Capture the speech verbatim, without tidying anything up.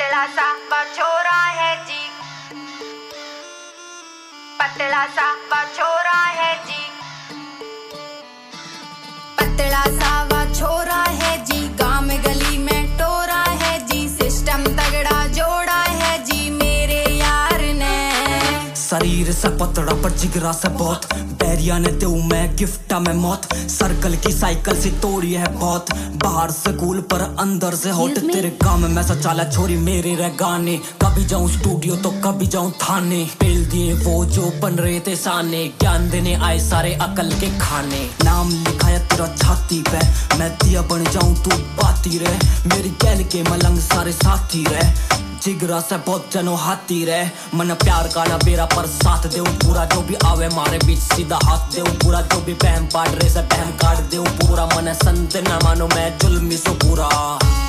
पतला सा बछोरा है जी, पतला सा बछोरा है जी, पतला सा बछोरा है जी, गांव में गली में टोरा है जी, सिस्टम तगड़ा जोड़ा है जी मेरे यार ने। शरीर से पतड़ा पर जिगरा से बहुत, बैरिया ने दे मैं गिफ्ट में मौत, सर्कल की साइकिल से तोड़ी है बहुत, बाहर से कूल पर अंदर से हॉट, तेरे काम में सचाला छोरी मेरे रह गाने, कभी जाऊं स्टूडियो तो कभी जाऊं थाने, पेल दिए वो जो बन रहे थे साने, ज्ञान देने आए सारे अकल के खाने, नाम लिखाया तेरा छाती पे, मैं दिया बन जाऊं तू बाती रहे, मेरी गैल के मलंग सारे साथी रहे, जिगरा से बहुत जनो हाथी रहे, मन प्यार का ना बेरा पर साथ दे पूरा, जो भी आवे मारे बीच सीधा हाथ दे पूरा, जो भी बहम पाट रहे से बहम काट दे पूरा, मन संत न मानो मैं जुल्मी सो पूरा।